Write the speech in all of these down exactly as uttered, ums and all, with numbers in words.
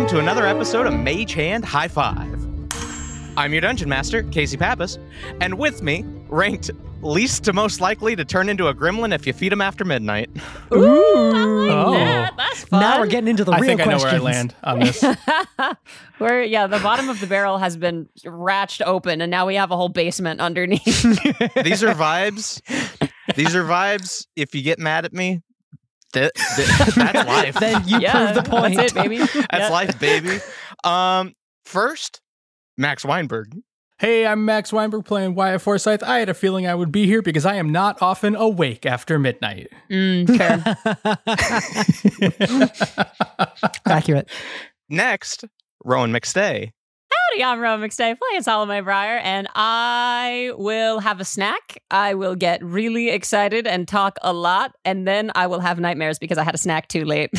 to another episode of Mage Hand High Five. I'm your Dungeon Master, Casey Pappas, and with me, ranked least to most likely to turn into a gremlin if you feed him after midnight. Ooh, I like Oh. that. That's fun. Now we're getting into the I real think questions. I know where I land on this. We're, yeah, the bottom of the barrel has been ratched open, and now we have a whole basement underneath. These are vibes. These are vibes. If you get mad at me, th- th- that's life. Then you yeah, prove the point. That's it, baby. That's Yeah. life, baby. Um, first, Max Weinberg. Hey, I'm Max Weinberg playing Wyatt Forsyth. I had a feeling I would be here because I am not often awake after midnight. Mm, fair. Accurate. Next, Rowan McStay. Howdy, I'm Rowan McStay playing Salome Breyer, and I will have a snack. I will get really excited and talk a lot, and then I will have nightmares because I had a snack too late.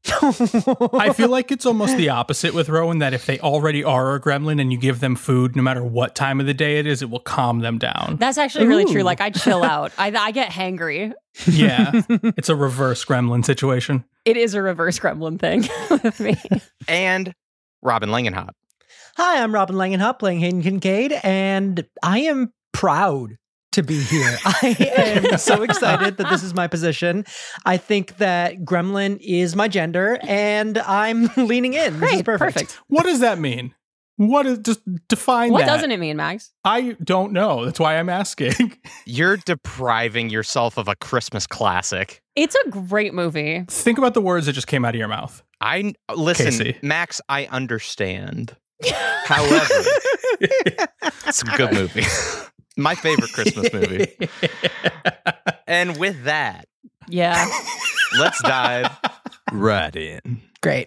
I feel like it's almost the opposite with Rowan, that if they already are a gremlin and you give them food, no matter what time of the day it is, it will calm them down. That's actually really Ooh. true. Like, I chill out. I, I get hangry. Yeah, it's a reverse gremlin situation. It is a reverse gremlin thing with me. And Robin Langenhop. Hi, I'm Robin Langenhop playing Hayden Kincaid, and I am proud to be here. I am so excited that this is my position. I think that gremlin is my gender, and I'm leaning in. This is Great, perfect. perfect. What does that mean? What is, just define What that. doesn't it mean, Max? I don't know. That's why I'm asking. You're depriving yourself of a Christmas classic. It's a great movie. Think about the words that just came out of your mouth. I listen, Casey. Max. I understand. However, it's a good movie. My favorite Christmas movie. And with that, Yeah. let's dive right in. Great.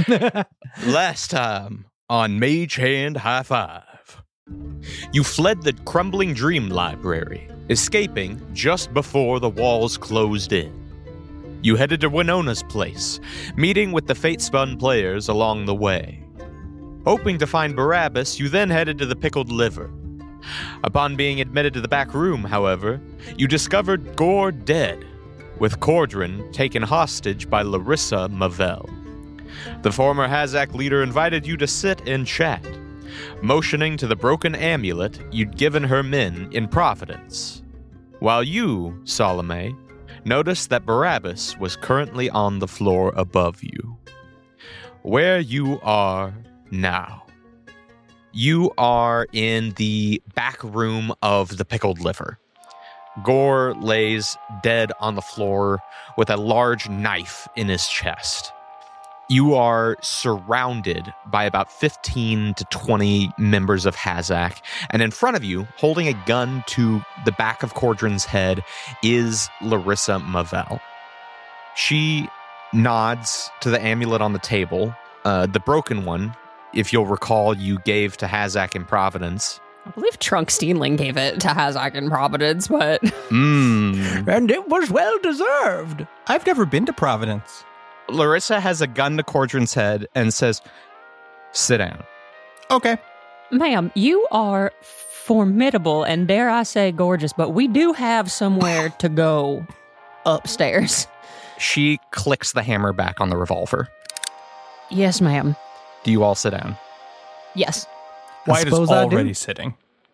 Last time on Mage Hand High Five, you fled the crumbling dream library, escaping just before the walls closed in. You headed to Winona's place, meeting with the fate-spun players along the way. Hoping to find Barabbas, you then headed to the Pickled Liver. Upon being admitted to the back room, however, you discovered Gore dead, with Cordrin taken hostage by Larissa Mavel. The former Hazak leader invited you to sit and chat, motioning to the broken amulet you'd given her men in Providence. While you, Salome, noticed that Barabbas was currently on the floor above you. Where you are now. You are in the back room of the Pickled Liver. Gore lays dead on the floor with a large knife in his chest. You are surrounded by about fifteen to twenty members of Hazak, and in front of you, holding a gun to the back of Cordrin's head, is Larissa Mavel. She nods to the amulet on the table, uh, the broken one. If you'll recall, you gave to Hazak in Providence. I believe Trunk Steenling gave it to Hazak in Providence, but Mmm. And it was well deserved. I've never been to Providence. Larissa has a gun to Cordrin's head and says, sit down. Okay. ma'am, you are formidable and dare I say gorgeous, but we do have somewhere to go upstairs. She clicks the hammer back on the revolver. Yes, ma'am. Do you all sit down? Yes. Wyatt is suppose I do. already sitting.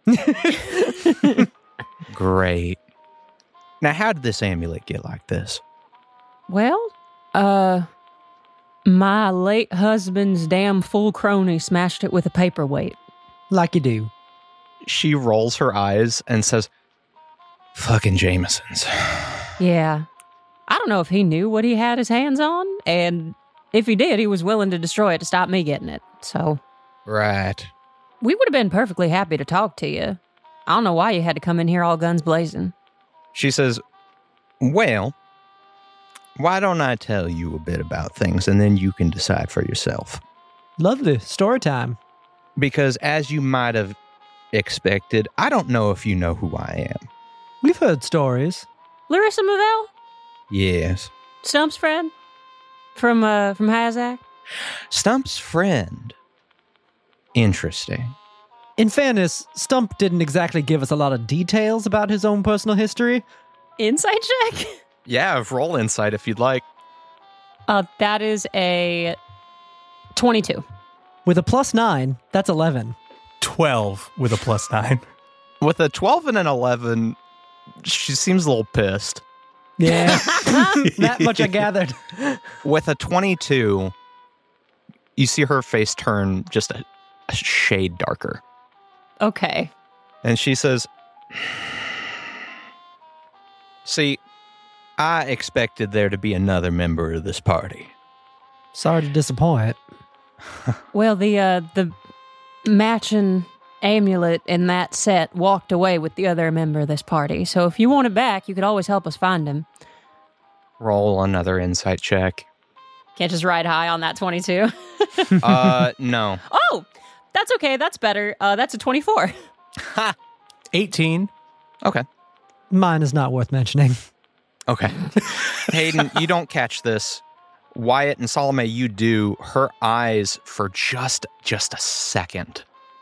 Great. Now, how did this amulet get like this? Well, uh, my late husband's damn fool crony smashed it with a paperweight. Like you do. She rolls her eyes and says, fucking Jamesons. Yeah. I don't know if he knew what he had his hands on, and if he did, he was willing to destroy it to stop me getting it. So, Right. we would have been perfectly happy to talk to you. I don't know why you had to come in here all guns blazing. She says, well, why don't I tell you a bit about things and then you can decide for yourself? Lovely. Story time. Because as you might have expected, I don't know if you know who I am. We've heard stories. Larissa Mavel? Yes. Stump's friend? From, uh, from Hazak? Stump's friend. Interesting. In fairness, Stump didn't exactly give us a lot of details about his own personal history. Insight check? Yeah, roll insight if you'd like. Uh, that is a twenty-two. With a plus nine, that's eleven. twelve with a plus nine. With a twelve and an eleven, she seems a little pissed. Yeah, that much I gathered. With a twenty-two, you see her face turn just a, a shade darker. Okay. And she says, see, I expected there to be another member of this party. Sorry to disappoint. Well, the uh, the matching amulet in that set walked away with the other member of this party. So if you want it back, you could always help us find him. Roll another insight check. Can't just ride high on that twenty-two. uh, no. Oh, that's okay. That's better. Uh, that's a twenty-four. eighteen. Okay. Mine is not worth mentioning. Okay. Hayden, you don't catch this. Wyatt and Salome, you do. Her eyes, for just just a second,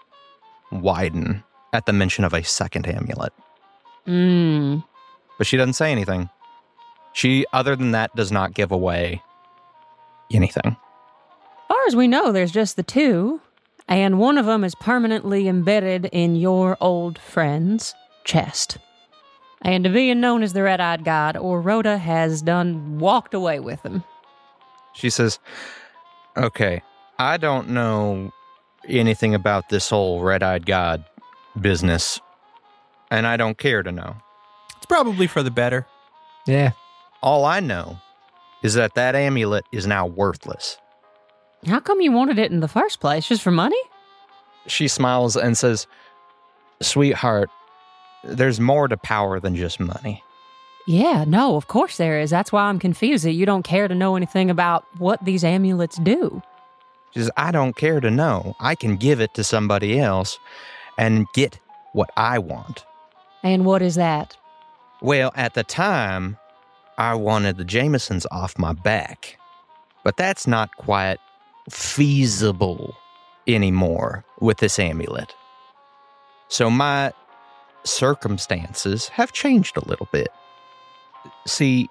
widen at the mention of a second amulet. Mm. But she doesn't say anything. She, other than that, does not give away anything. As far as we know, there's just the two, and one of them is permanently embedded in your old friend's chest. And to being known as the Red-Eyed God, or Rhoda has done walked away with him. She says, okay, I don't know anything about this whole Red-Eyed God business, and I don't care to know. It's probably for the better. Yeah. All I know is that that amulet is now worthless. How come you wanted it in the first place? Just for money? She smiles and says, sweetheart, there's more to power than just money. Yeah, no, of course there is. That's why I'm confused that you don't care to know anything about what these amulets do. She says, I don't care to know. I can give it to somebody else and get what I want. And what is that? Well, at the time, I wanted the Jamesons off my back. But that's not quite feasible anymore with this amulet. So my circumstances have changed a little bit. See,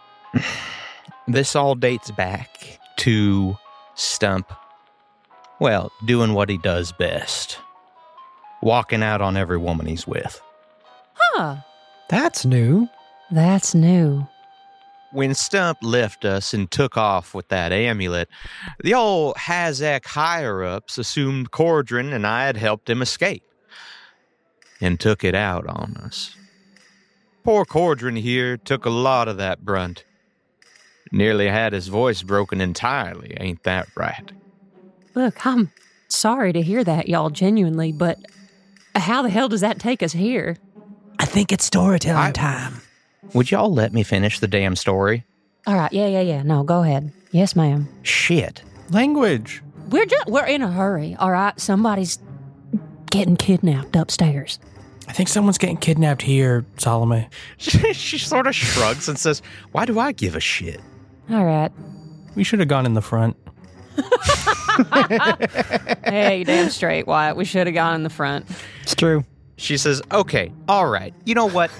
this all dates back to Stump, well, doing what he does best. Walking out on every woman he's with. Huh. That's new. That's new. When Stump left us and took off with that amulet, the old Hazak higher-ups assumed Cordrin and I had helped him escape. And took it out on us. Poor Cordrin here took a lot of that brunt. Nearly had his voice broken entirely, ain't that right? Look, I'm sorry to hear that, y'all, genuinely, but how the hell does that take us here? I think it's storytelling I- time. Would y'all let me finish the damn story? All right, yeah, yeah, yeah. No, go ahead. Yes, ma'am. Shit. Language. We're just, we're in a hurry, all right? Somebody's getting kidnapped upstairs. I think someone's getting kidnapped here, Salome. She sort of shrugs and says, why do I give a shit? All right. We should have gone in the front. Hey, damn straight, Wyatt. We should have gone in the front. It's true. She says, okay, all right. You know what?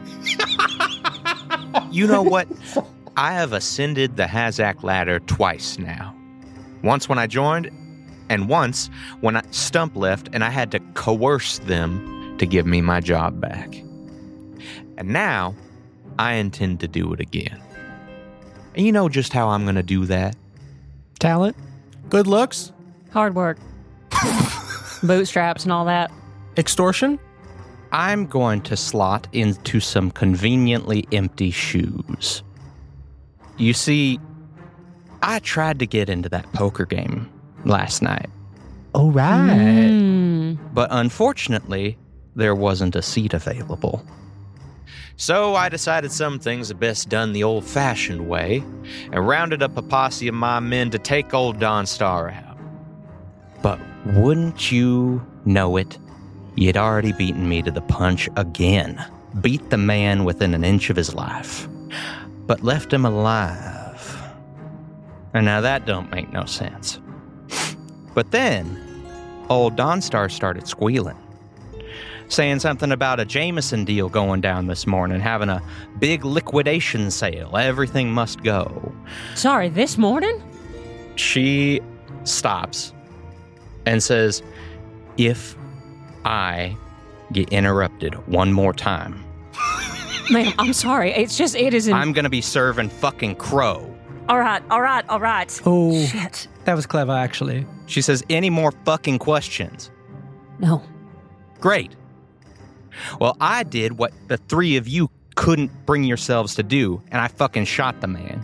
You know what? I have ascended the Hazak ladder twice now. Once when I joined, and once when I Stump left and I had to coerce them to give me my job back. And now, I intend to do it again. And you know just how I'm going to do that? Talent. Good looks. Hard work. Bootstraps and all that. Extortion. I'm going to slot into some conveniently empty shoes. You see, I tried to get into that poker game last night. All right. Mm. But unfortunately, there wasn't a seat available. So I decided some things are best done the old-fashioned way and rounded up a posse of my men to take old Dawnstar out. But wouldn't you know it, you'd already beaten me to the punch again. Beat the man within an inch of his life, but left him alive. And now that don't make no sense. But then, old Dawnstar started squealing. Saying something about a Jameson deal going down this morning, having a big liquidation sale. Everything must go. Sorry, this morning? She stops and says, if I get interrupted one more time, Ma'am, I'm sorry. It's just, it isn't. I'm going to be serving fucking crow. All right, all right, all right. Oh, Shit. that was clever, actually. She says, any more fucking questions? No. Great. Well, I did what the three of you couldn't bring yourselves to do, and I fucking shot the man.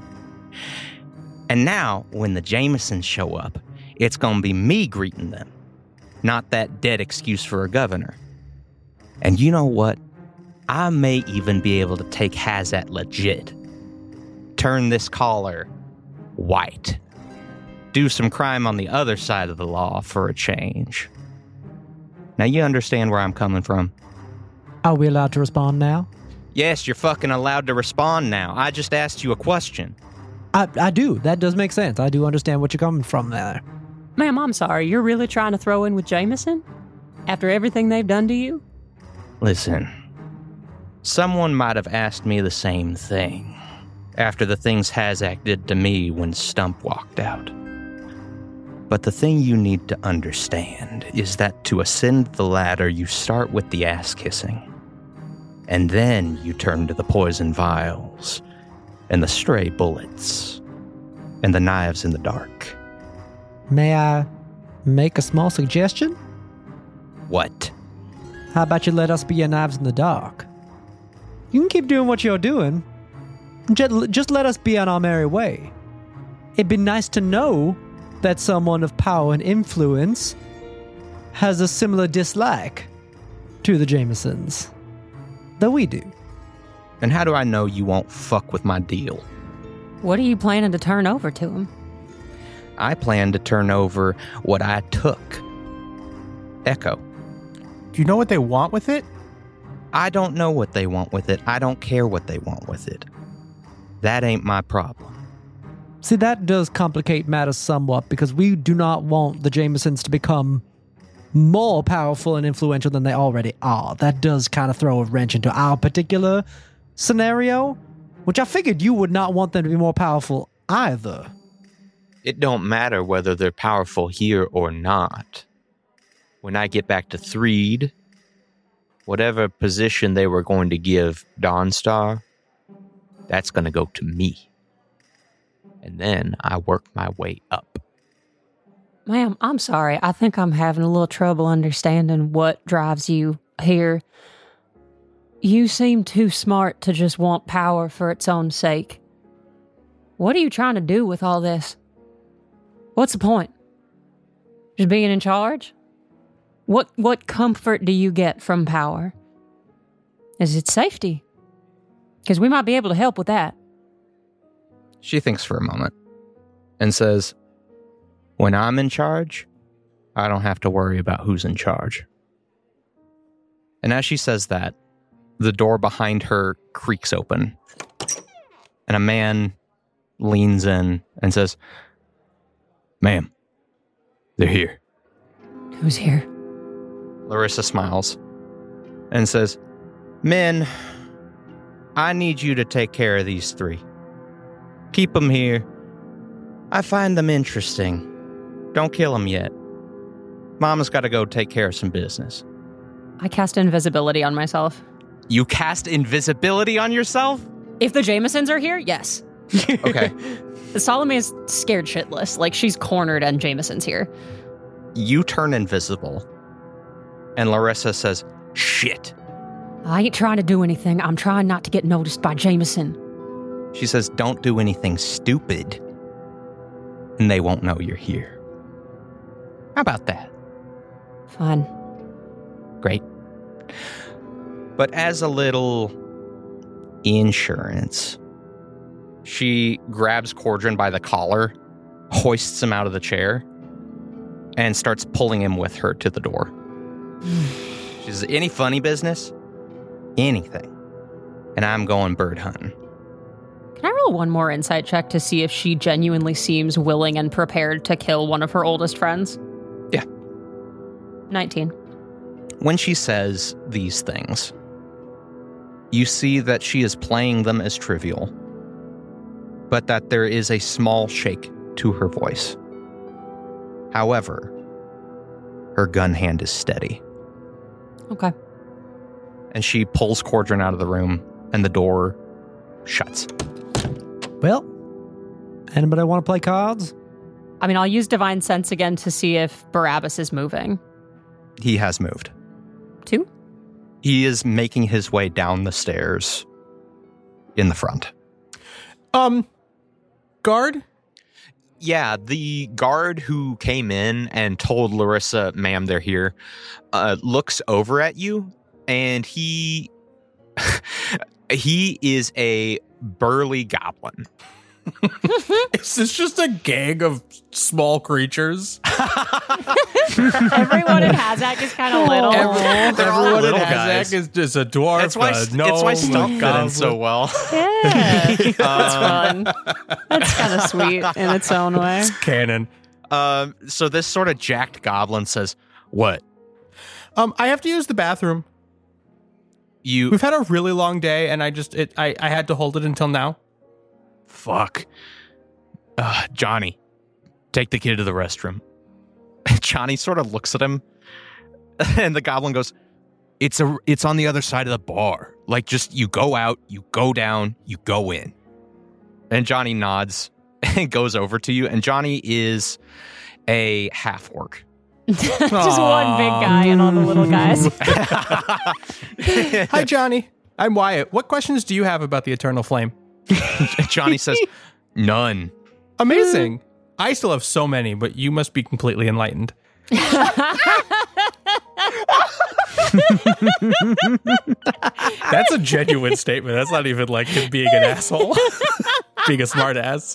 And now, when the Jamesons show up, it's gonna be me greeting them, not that dead excuse for a governor. And you know what? I may even be able to take Hazat legit. Turn this collar white. Do some crime on the other side of the law for a change. Now you understand where I'm coming from? Are we allowed to respond now? Yes, you're fucking allowed to respond now. I just asked you a question. I, I do. That does make sense. I do understand what you're coming from there. Ma'am, I'm sorry. You're really trying to throw in with Jameson? After everything they've done to you? Listen, someone might have asked me the same thing after the things Hazak did to me when Stump walked out. But the thing you need to understand is that to ascend the ladder, you start with the ass-kissing. And then you turn to the poison vials, and the stray bullets, and the knives in the dark. May I make a small suggestion? What? How about you let us be your knives in the dark? You can keep doing what you're doing. Ju- Just let us be on our merry way. It'd be nice to know that someone of power and influence has a similar dislike to the Jamesons that we do. And how do I know you won't fuck with my deal? What are you planning to turn over to him? I plan to turn over what I took. Echo. Do you know what they want with it? I don't know what they want with it. I don't care what they want with it. That ain't my problem. See, that does complicate matters somewhat because we do not want the Jamesons to become more powerful and influential than they already are. That does kind of throw a wrench into our particular scenario, which I figured you would not want them to be more powerful either. It don't matter whether they're powerful here or not. When I get back to Threed, whatever position they were going to give Dawnstar, that's going to go to me. And then I work my way up. Ma'am, I'm sorry. I think I'm having a little trouble understanding what drives you here. You seem too smart to just want power for its own sake. What are you trying to do with all this? What's the point? Just being in charge? What what comfort do you get from power? Is it safety? Because we might be able to help with that. She thinks for a moment and says, when I'm in charge, I don't have to worry about who's in charge. And as she says that, the door behind her creaks open, and a man leans in and says, "Ma'am, they're here." Who's here? Larissa smiles and says, "Men, I need you to take care of these three. Keep them here. I find them interesting. Don't kill them yet. Mama's got to go take care of some business." I cast invisibility on myself. You cast invisibility on yourself? If the Jamesons are here, yes. Okay. Salome is scared shitless. Like, she's cornered and Jameson's here. You turn invisible. And Larissa says, "Shit." I ain't trying to do anything. I'm trying not to get noticed by Jameson. She says, "Don't do anything stupid. And they won't know you're here." How about that? Fine. Great. But as a little insurance, she grabs Cordrin by the collar, hoists him out of the chair, and starts pulling him with her to the door. She says, "Any funny business? Anything. And I'm going bird hunting." Can I roll one more insight check to see if she genuinely seems willing and prepared to kill one of her oldest friends? Yeah. nineteen. When she says these things, you see that she is playing them as trivial, but that there is a small shake to her voice. However, her gun hand is steady. Okay. And she pulls Cordrin out of the room, and the door shuts. Well, anybody want to play cards? I mean, I'll use Divine Sense again to see if Barabbas is moving. He has moved. Two? He is making his way down the stairs in the front. Um, guard? Yeah, the guard who came in and told Larissa, ma'am, they're here, uh, looks over at you, and he he is a burly goblin. Is this just a gang of small creatures? Everyone in Hazak is kind of little. Every, They're all everyone in little Hazak guys. is just a dwarf. That's why, a it's gnome, why a Stump fit in goblin. so well. Yeah, that's fun. That's kind of sweet in its own way. It's canon. Um, so this sort of jacked goblin says, what? Um, I have to use the bathroom. You... We've had a really long day, and I just it I, I had to hold it until now. Fuck. Uh, Johnny, take the kid to the restroom. Johnny sort of looks at him, and the goblin goes, It's a, it's on the other side of the bar. Like, just, you go out, you go down, you go in. And Johnny nods and goes over to you, and Johnny is a half-orc. Just one big guy and all the little guys. Hi, Johnny. I'm Wyatt. What questions do you have about the Eternal Flame? Johnny says, none. Amazing. I still have so many, but you must be completely enlightened. That's a genuine statement. That's not even like him being an asshole. Being a smart ass.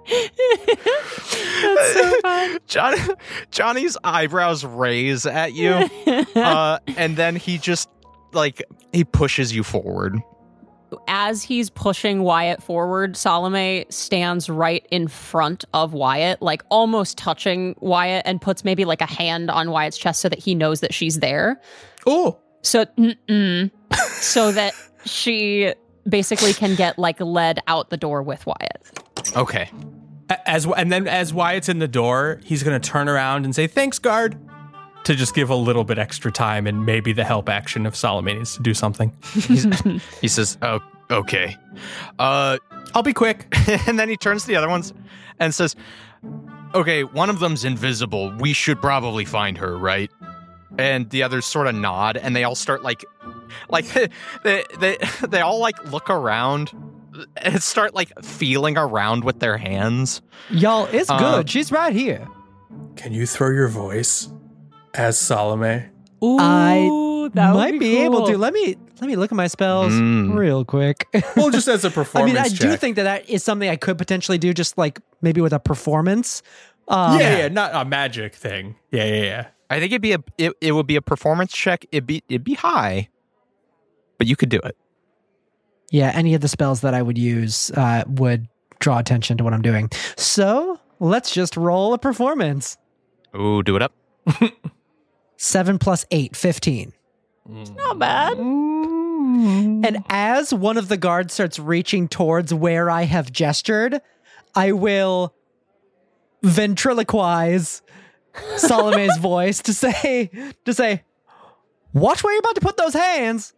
That's so fun. Johnny, Johnny's eyebrows raise at you, uh, and then he just, like, he pushes you forward. As he's pushing Wyatt forward, Salome stands right in front of Wyatt, like almost touching Wyatt, and puts maybe like a hand on Wyatt's chest so that he knows that she's there. Oh. So, mm-mm, so that she basically can get like led out the door with Wyatt. Okay. As and then as Wyatt's in the door, he's going to turn around and say, "Thanks, guard," to just give a little bit extra time and maybe the help action if Salome needs to do something. He says, oh, okay. Uh, I'll be quick. and then he turns to the other ones and says, okay, one of them's invisible. We should probably find her, right? And the others sort of nod, and they all start like, like they they they all like look around and start like feeling around with their hands. Y'all, it's Uh, good. She's right here. Can you throw your voice as Salome? Ooh, I that would Might be, cool. able to. Let me let me look at my spells Mm. real quick. Well, just as a I performance mean, I check. do think that that is something I could potentially do, just like maybe with a performance. Um, yeah, yeah, not a magic thing. Yeah, yeah, yeah. I think it'd be a it, it would be a performance check. It'd be it'd be high, but you could do it. Yeah, any of the spells that I would use uh, would draw attention to what I'm doing. So let's just roll a performance. Ooh, do it up. Seven plus eight, fifteen. Not bad. And as one of the guards starts reaching towards where I have gestured, I will ventriloquize Salome's voice to say, to say, watch where you're about to put those hands.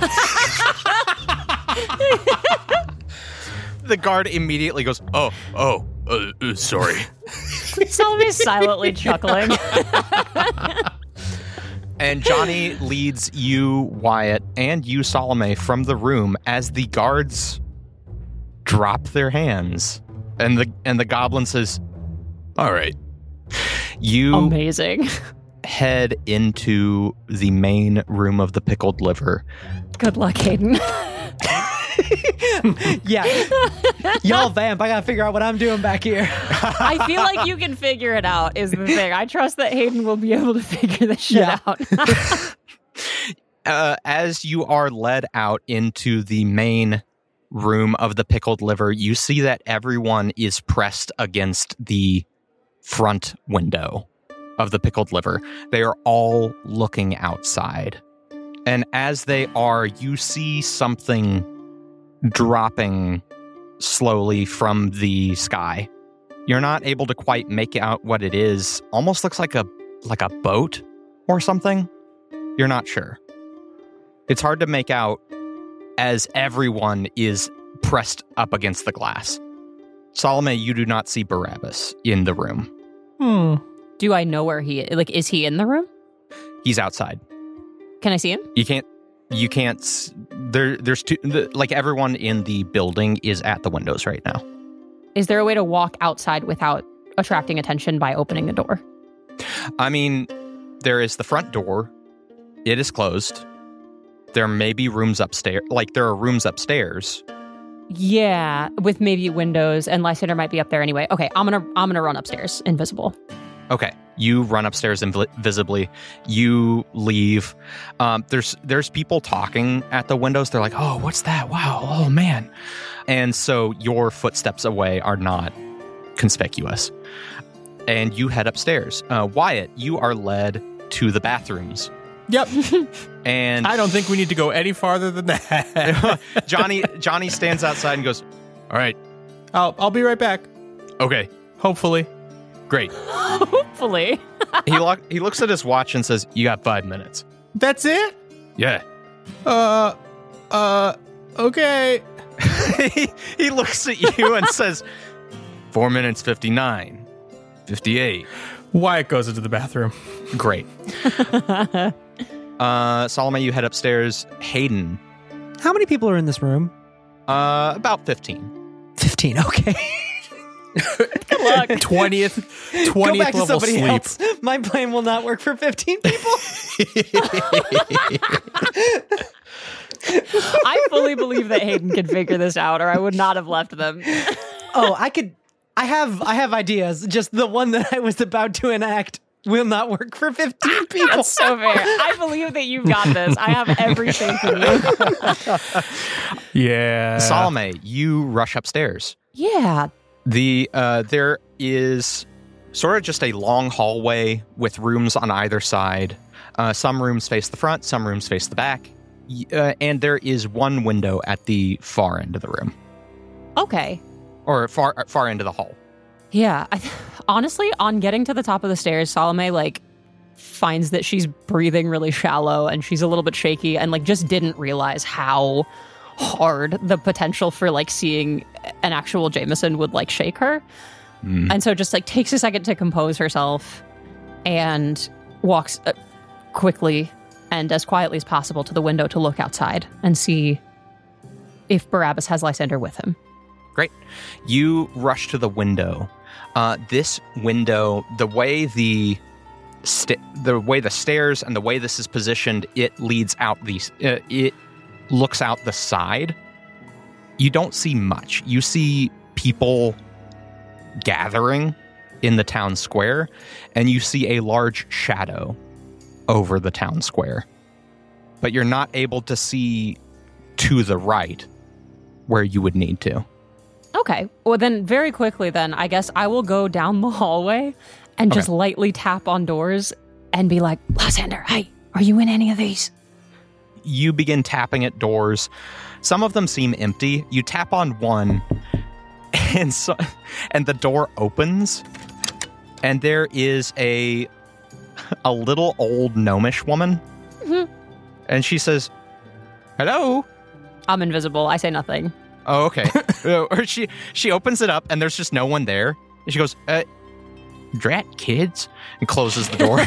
The guard immediately goes, oh, oh, uh, uh, sorry. Salome's silently chuckling. And Johnny leads you, Wyatt, and you, Salome, from the room as the guards drop their hands. And the and the goblin says, all right. You Amazing. head into the main room of the pickled liver. Good luck, Hayden. Yeah. Y'all vamp. I gotta figure out what I'm doing back here. I feel like you can figure it out, is the thing. I trust that Hayden will be able to figure this shit Yeah. out. Uh, as you are led out into the main room of the pickled liver, you see that everyone is pressed against the front window of the pickled liver. They are all looking outside. And as they are, you see something dropping slowly from the sky. You're not able to quite make out what it is. Almost looks like a like a boat or something. You're not sure. It's hard to make out as everyone is pressed up against the glass. Salome, you do not see Barabbas in the room. Hmm. Do I know where he is? Like, is he in the room? He's outside. Can I see him? You can't, you can't, s- there, there's two, the, like everyone in the building is at the windows right now. Is there a way to walk outside without attracting attention by opening the door? I mean, there is the front door. It is closed. There may be rooms upstairs. Like, there are rooms upstairs. Yeah, with maybe windows, and Lysander might be up there anyway. Okay, I'm gonna I'm gonna run upstairs, invisible. Okay, you run upstairs invisibly. You leave. Um, there's there's people talking at the windows. They're like, "Oh, what's that? Wow! Oh man!" And so your footsteps away are not conspicuous. And you head upstairs. Uh, Wyatt, you are led to the bathrooms. Yep. And I don't think we need to go any farther than that. Johnny Johnny stands outside and goes, "All right, I'll I'll be right back. okay, Hopefully. great." Hopefully. he lo- he looks at his watch and says, "You got five minutes." That's it? Yeah. Uh uh okay. he, he looks at you and says, four minutes, fifty-nine, fifty-eight. Wyatt goes into the bathroom. Great. uh, Salome, you head upstairs. Hayden, How many people are in this room? uh, about fifteen. fifteen, okay. Good luck. twentieth Go twentieth back to level somebody sleep. else. My plan will not work for fifteen people. I fully believe that Hayden can figure this out, or I would not have left them. Oh, I could. I have. I have ideas. Just the one that I was about to enact will not work for fifteen people. That's so fair. I believe that you've got this. I have every faith in you. Yeah. Salome, you rush upstairs. Yeah. The uh, there is sort of just a long hallway with rooms on either side. Uh, some rooms face the front, some rooms face the back, Y- uh, and there is one window at the far end of the room, Okay. or far far end of the hall. Yeah. I th- honestly, on getting to the top of the stairs, Salome, like, finds that she's breathing really shallow and she's a little bit shaky and, like, just didn't realize how hard the potential for, like, seeing an actual Jameson would, like, shake her. Mm. And so just, like, takes a second to compose herself and walks uh, quickly and as quietly as possible to the window to look outside and see if Barabbas has Lysander with him. Great. You rush to the window. Uh, this window, the way the sta- the way the stairs and the way this is positioned, it leads out these. Uh, it looks out the side. You don't see much. You see people gathering in the town square, and you see a large shadow over the town square. But you're not able to see to the right where you would need to. Okay. Well, then very quickly then, I guess I will go down the hallway and just Okay. lightly tap on doors and be like, Lysander, hey, are you in any of these? You begin tapping at doors. Some of them seem empty. You tap on one, and so, and the door opens, and there is a a little old gnomish woman, Mm-hmm. and she says, "Hello." I'm invisible. I say nothing. Oh, okay. Uh, or she she opens it up, and there's just no one there. And she goes, uh, "Drat kids," and closes the door.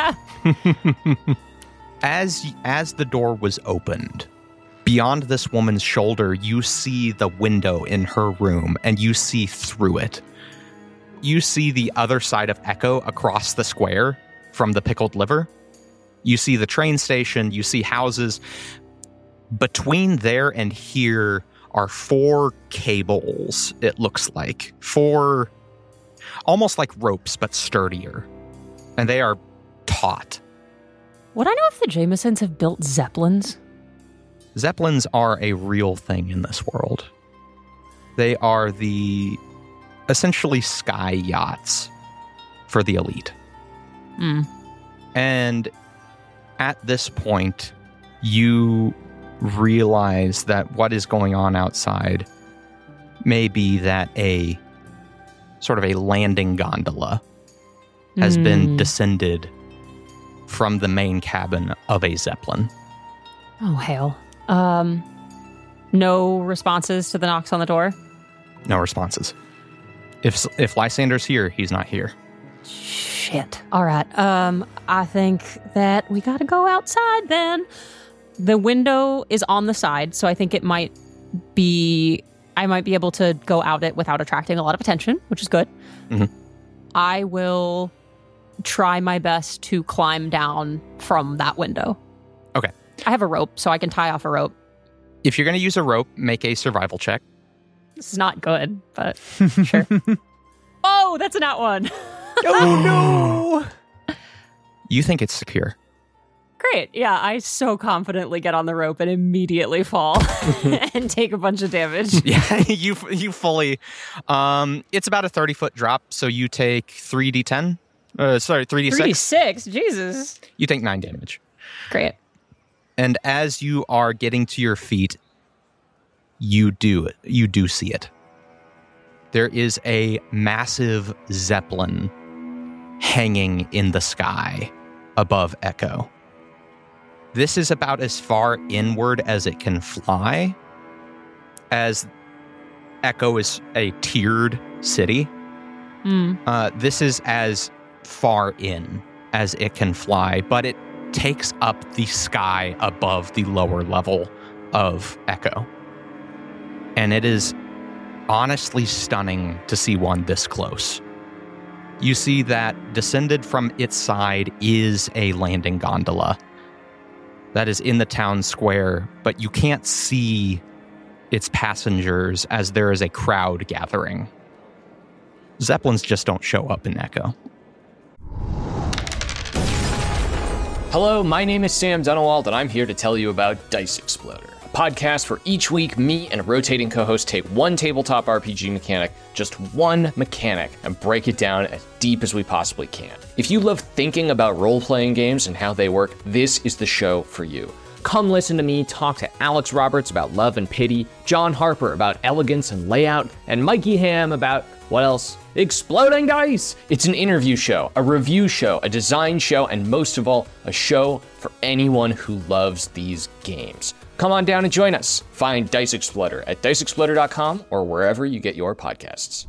As as the door was opened, beyond this woman's shoulder, you see the window in her room, and you see through it. You see the other side of Echo across the square from the Pickled Liver. You see the train station, you see houses. Between there and here are four cables, it looks like. Four, almost like ropes, but sturdier. And they are taut. Would I know if the Jamesons have built Zeppelins? Zeppelins are a real thing in this world. They are the essentially sky yachts for the elite. Hmm. And at this point, you realize that what is going on outside may be that a sort of a landing gondola has been Hmm. descended from the main cabin of a Zeppelin. Oh, hell. Um, no responses to the knocks on the door? No responses. If if Lysander's here, he's not here. Shit. All right. Um, I think that we gotta go outside then. The window is on the side, so I think it might be... I might be able to go out it without attracting a lot of attention, which is good. Mm-hmm. I will try my best to climb down from that window. Okay. I have a rope, so I can tie off a rope. If you're going to use a rope, make a survival check. This is not good, but sure. Oh, that's a nat one. Oh, no. You think it's secure. Great. Yeah, I so confidently get on the rope and immediately fall and take a bunch of damage. Yeah, you you fully... Um, it's about a thirty-foot drop, so you take three d ten. Uh, sorry, three d six. three d six? Jesus. You take nine damage. Great. And as you are getting to your feet, you do it. You do see it. There is a massive Zeppelin hanging in the sky above Echo. This is about as far inward as it can fly, as Echo is a tiered city. Mm. Uh, this is as far in as it can fly, but it takes up the sky above the lower level of Echo. And it is honestly stunning to see one this close. You see that descended from its side is a landing gondola that is in the town square, but you can't see its passengers as there is a crowd gathering. Zeppelins just don't show up in Echo. Hello, my name is Sam Dunawald, and I'm here to tell you about Dice Exploder, a podcast where each week me and a rotating co-host take one tabletop R P G mechanic, just one mechanic, and break it down as deep as we possibly can. If you love thinking about role-playing games and how they work, this is the show for you. Come listen to me talk to Alex Roberts about Love and Pity, John Harper about elegance and layout, and Mikey Ham about, what else? Exploding Dice! It's an interview show, a review show, a design show, and most of all, a show for anyone who loves these games. Come on down and join us. Find Dice Exploder at dice exploder dot com or wherever you get your podcasts.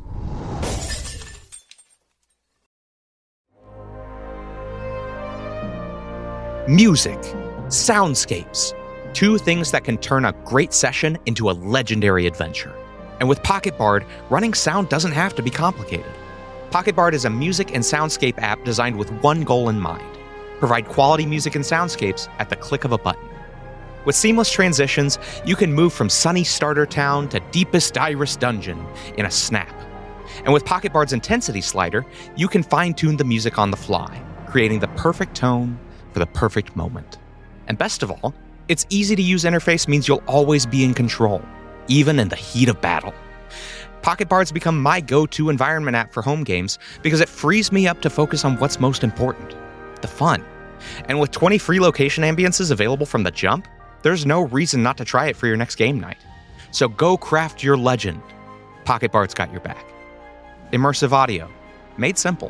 Music, soundscapes, two things that can turn a great session into a legendary adventure. And with Pocket Bard, running sound doesn't have to be complicated. Pocket Bard is a music and soundscape app designed with one goal in mind: provide quality music and soundscapes at the click of a button. With seamless transitions, you can move from sunny starter town to deepest direst dungeon in a snap. And with Pocket Bard's intensity slider, you can fine-tune the music on the fly, creating the perfect tone for the perfect moment. And best of all, its easy-to-use interface means you'll always be in control, even in the heat of battle. Pocket Bard's become my go-to environment app for home games because it frees me up to focus on what's most important, the fun. And with twenty free location ambiences available from the jump, there's no reason not to try it for your next game night. So go craft your legend. Pocket Bard's got your back. Immersive audio, made simple.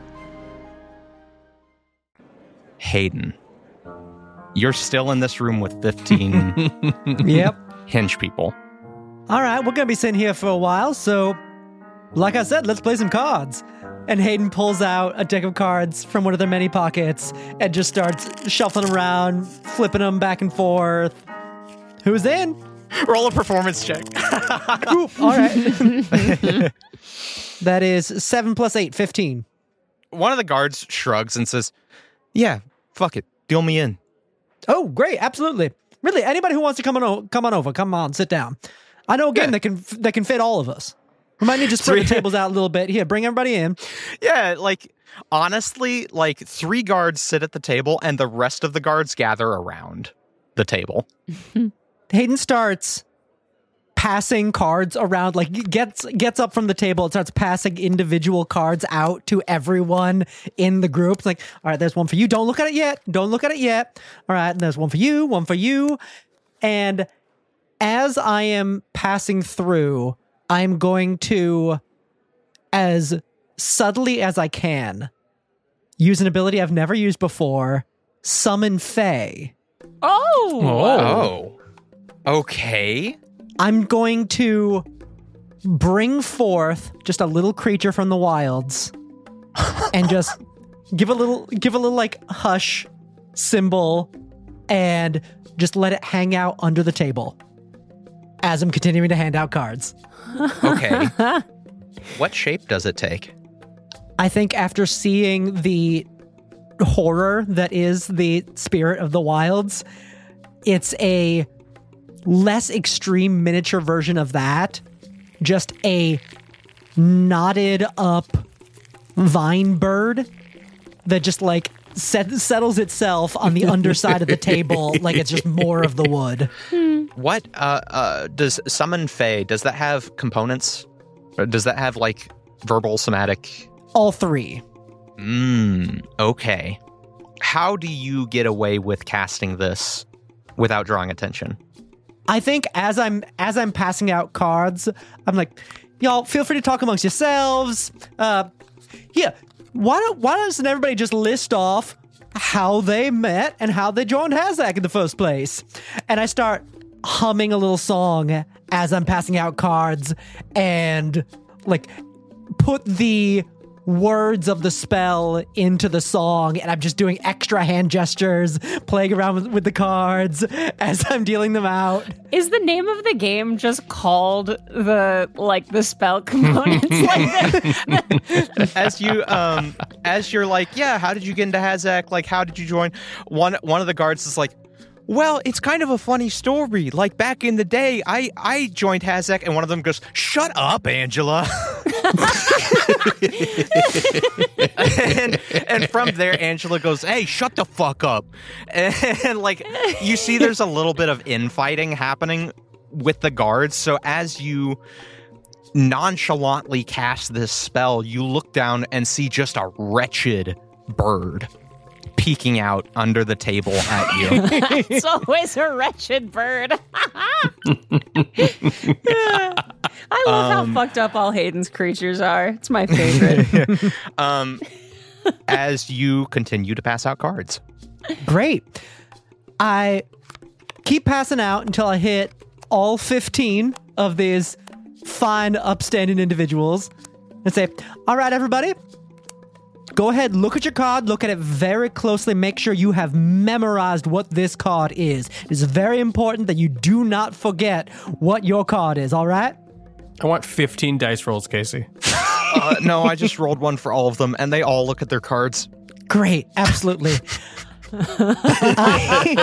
Hayden, you're still in this room with fifteen Yep. hinge people. All right, we're going to be sitting here for a while, so like I said, let's play some cards. And Hayden pulls out a deck of cards from one of their many pockets and just starts shuffling around, flipping them back and forth. Who's in? Roll a performance check. Ooh, all right. That is seven plus eight, fifteen. One of the guards shrugs and says, yeah, fuck it, deal me in. Oh, great, absolutely. Really, anybody who wants to come on, o- come on over, come on, sit down. I know a game Yeah. that can that can fit all of us. We might need to spread the tables out a little bit. Here, bring everybody in. Yeah, like, honestly, like, three guards sit at the table and the rest of the guards gather around the table. Hayden starts passing cards around, like gets gets up from the table and starts passing individual cards out to everyone in the group. It's like, all right, there's one for you. Don't look at it yet. Don't look at it yet. All right, and there's one for you, one for you. And as I am passing through, I'm going to, as subtly as I can, use an ability I've never used before, summon Fae. Oh! Oh. Okay. I'm going to bring forth just a little creature from the wilds and just give a little give a little like hush symbol and just let it hang out under the table as I'm continuing to hand out cards. Okay. What shape does it take? I think after seeing the horror that is the spirit of the wilds, it's a less extreme miniature version of that. Just a knotted up vine bird that just like set, settles itself on the underside of the table like it's just more of the wood. What uh, uh, does Summon Fae, does that have components? Or does that have like verbal, somatic? All three. Mmm, okay. How do you get away with casting this without drawing attention? I think as I'm as I'm passing out cards, I'm like, y'all feel free to talk amongst yourselves. Uh, here, why don't why doesn't everybody just list off how they met and how they joined Hazak in the first place? And I start humming a little song as I'm passing out cards and like put the words of the spell into the song, and I'm just doing extra hand gestures, playing around with, with the cards as I'm dealing them out. Is the name of the game just called the like the spell components like that? As you um as you're like, yeah, how did you get into Hazak? Like, how did you join? One one of the guards is like, well, it's kind of a funny story. Like, back in the day, I, I joined Hazak, and one of them goes, shut up, Angela. and, and from there, Angela goes, hey, shut the fuck up. And, and, like, you see there's a little bit of infighting happening with the guards. So as you nonchalantly cast this spell, you look down and see just a wretched bird peeking out under the table at you. It's always a wretched bird. I love Um, how fucked up all Hayden's creatures are. It's my favorite. um, as you continue to pass out cards. Great. I keep passing out until I hit all fifteen of these fine, upstanding individuals and say, all right, everybody, go ahead, look at your card, look at it very closely, make sure you have memorized what this card is. It is very important that you do not forget what your card is, all right? I want fifteen dice rolls, Casey. Uh, no, I just rolled one for all of them, and they all look at their cards. Great, absolutely. I,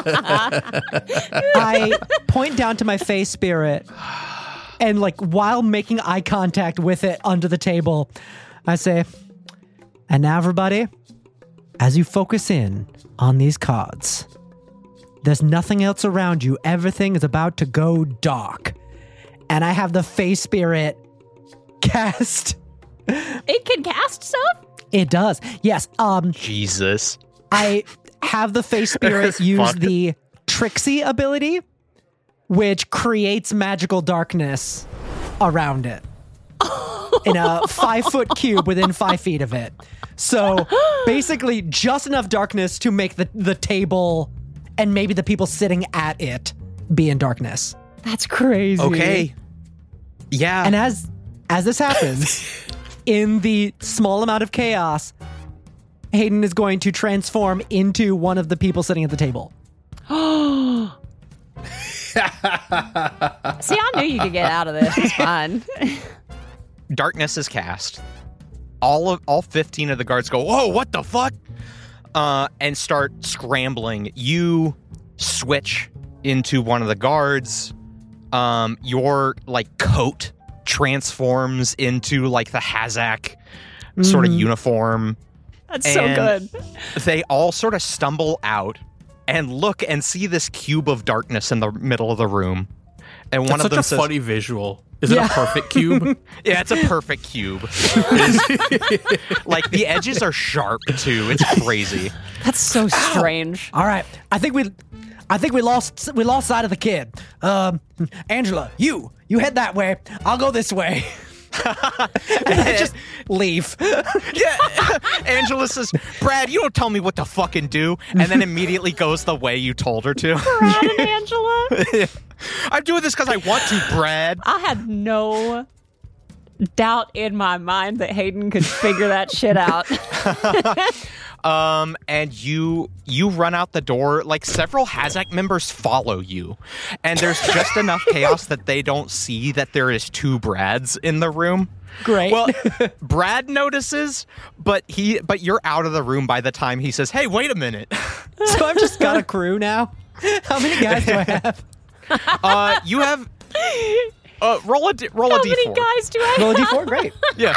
I point down to my face spirit, and like while making eye contact with it under the table, I say, and now everybody, as you focus in on these cards, there's nothing else around you. Everything is about to go dark. And I have the face spirit cast. It can cast stuff? It does. Yes. Um, Jesus. I have the face spirit use Fuck. the Trixie ability, which creates magical darkness around it in a five foot cube within five feet of it. So basically just enough darkness to make the, the table and maybe the people sitting at it be in darkness. That's crazy. Okay. Yeah. And as as this happens, in the small amount of chaos, Hayden is going to transform into one of the people sitting at the table. See, I knew you could get out of this. It's fine. Darkness is cast. All of all fifteen of the guards go, whoa, what the fuck? Uh, and start scrambling. You switch into one of the guards. Um, your like coat transforms into like the Hazak sort of uniform. That's so And good. They all sort of stumble out and look and see this cube of darkness in the middle of the room. And one That's of such them a says, funny visual. Is it Yeah. a perfect cube? yeah, it's a perfect cube. Like the edges are sharp too. It's crazy. That's so strange. All right, I think we, I think we lost we lost sight of the kid. Um, Angela, you you head that way. I'll go this way. and just leave. Yeah. Angela says, Brad, you don't tell me what to fucking do. And then immediately goes the way you told her to. Brad and Angela. I'm doing this because I want to, Brad. I had no doubt in my mind that Hayden could figure that shit out. Um, and you you run out the door. Like, several Hazak members follow you, and there's just enough chaos that they don't see that there is two Brads in the room. Great. Well, Brad notices, but he but you're out of the room by the time he says, "Hey, wait a minute." So I've just got a crew now. How many guys do I have? Uh, you have uh roll a d- roll How a d four. many guys do I Roll a have? d four. Great. Yeah,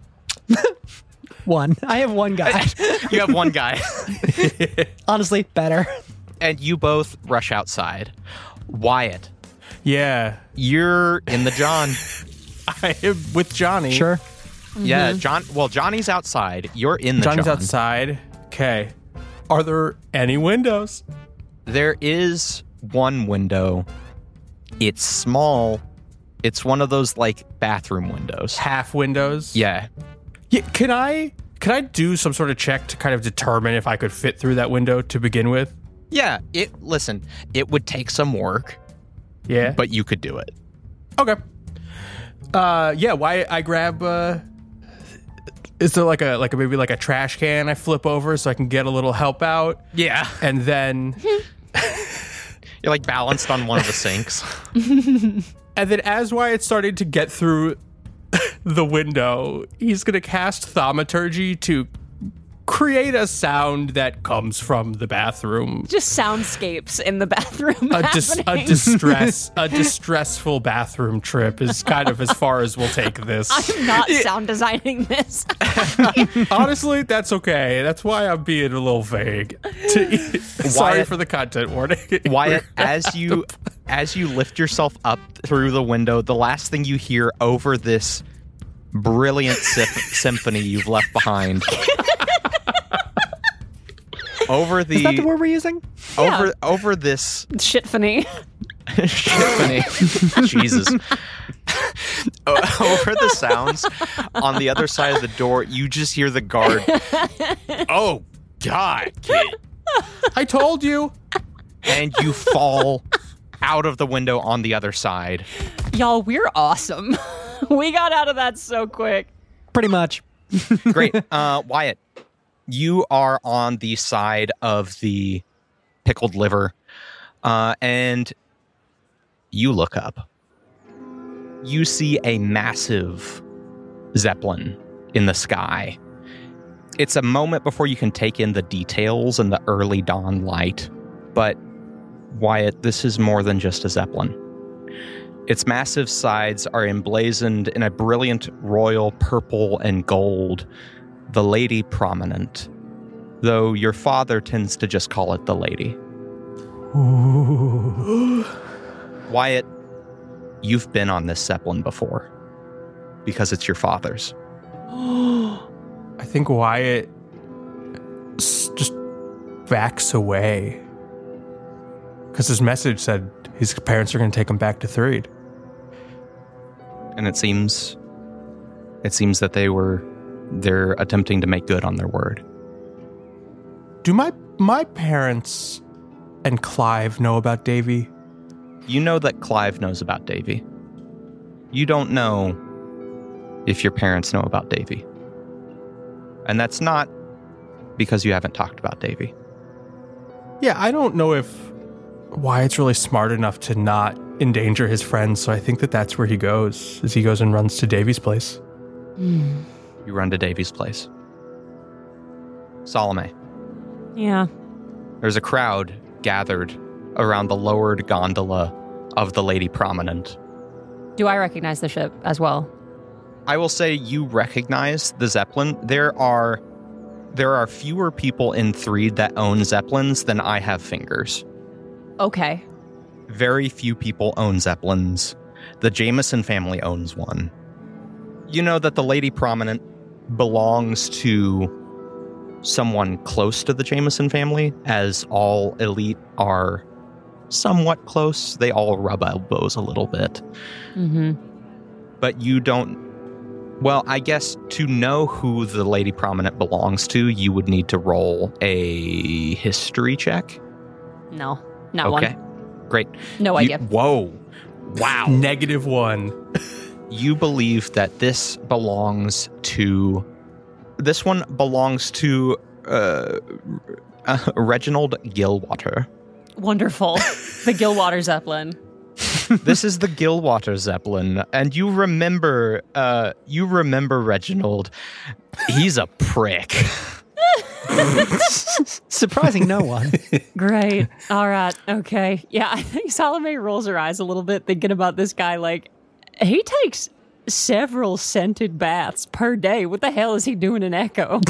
One. I have one guy. you have one guy. Honestly, better. And you both rush outside. Wyatt, Yeah, you're in the John. I am with Johnny. Sure. Yeah, John. Well, Johnny's outside. You're in the Johnny's John. outside. Okay. Are there any windows? There is one window. It's small. It's one of those like bathroom windows. Half windows? Yeah. Yeah, can I can I do some sort of check to kind of determine if I could fit through that window to begin with? Yeah. It. Listen. It would take some work, Yeah. but you could do it. Okay. Uh yeah, why I grab uh is there like a like a maybe like a trash can I flip over so I can get a little help out? Yeah. And then You're like balanced on one of the sinks. and then as Wyatt's starting to get through the window, he's gonna cast thaumaturgy to create a sound that comes from the bathroom. Just soundscapes in the bathroom. A, dis- a happening. distress, a distressful bathroom trip is kind of as far as we'll take this. I'm not sound designing this. Honestly, that's okay. That's why I'm being a little vague. To- Sorry Wyatt- for the content warning. Wyatt, as you as you lift yourself up through the window, the last thing you hear over this brilliant symph- symphony you've left behind. Over the, Is that the word we're using? over Yeah. over this Shit funny. symphony. Jesus. O- over the sounds on the other side of the door, you just hear the guard. Oh God, kid. I told you. And you fall out of the window on the other side. Y'all, we're awesome. We got out of that so quick. Pretty much. Great. Uh, Wyatt, you are on the side of the pickled liver, uh, and you look up. You see a massive Zeppelin in the sky. It's a moment before you can take in the details and the early dawn light, but Wyatt, this is more than just a Zeppelin. Its massive sides are emblazoned in a brilliant royal purple and gold, the Lady Prominent, though your father tends to just call it the Lady. Wyatt, you've been on this Zeppelin before, because it's your father's. I think Wyatt s- just backs away because his message said his parents are going to take him back to Threed. And it seems, it seems that they were, they're attempting to make good on their word. Do my my parents and Clive know about Davy? You know that Clive knows about Davy. You don't know if your parents know about Davy. And that's not because you haven't talked about Davy. Yeah, I don't know if Wyatt's really smart enough to not endanger his friends, so I think that that's where he goes, as he goes and runs to Davy's place. You run to Davy's place. Salome, Yeah. there's a crowd gathered around the lowered gondola of the Lady Prominent. Do I recognize the ship as well? I will say you recognize the Zeppelin. There are there are fewer people in Threed that own Zeppelins than I have fingers. Okay. Very few people own Zeppelins. The Jameson family owns one. You know that the Lady Prominent belongs to someone close to the Jameson family, as all elite are somewhat close. They all rub elbows a little bit. Mm-hmm. But you don't Well, I guess to know who the Lady Prominent belongs to, you would need to roll a history check. No, not okay. one. Great. No You- idea. Whoa. Wow. Negative one. You believe that this belongs to... This one belongs to uh, uh, Reginald Gilwater. Wonderful. The Gilwater Zeppelin. This is the Gilwater Zeppelin, and you remember, uh, you remember Reginald. He's a prick. Surprising no one. Great. All right. Okay. Yeah, I think Salome rolls her eyes a little bit thinking about this guy. Like, he takes several scented baths per day. What the hell is he doing in Echo?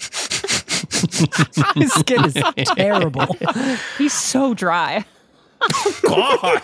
His skin is terrible. He's so dry. God.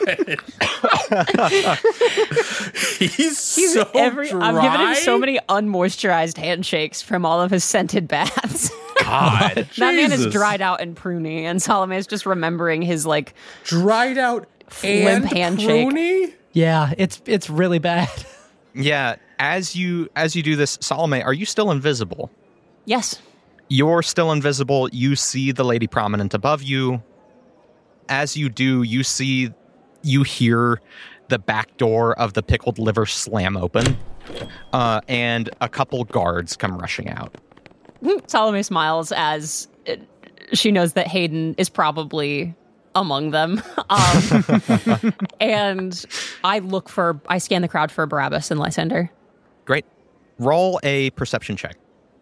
He's, He's so every. dry. I'm giving him so many unmoisturized handshakes from all of his scented baths. God. That man is Jesus. dried out and pruny, and Salome is just remembering his like dried out and limp handshake. pruny? Yeah, it's it's really bad. Yeah, as you as you do this, Salome, are you still invisible? Yes. You're still invisible. You see the Lady Prominent above you. As you do, you see, you hear the back door of the Pickled Liver slam open, uh, and a couple guards come rushing out. Salome smiles as uh, she knows that Hayden is probably among them. Um, and I look for, I scan the crowd for Barabbas and Lysander. Great. Roll a perception check.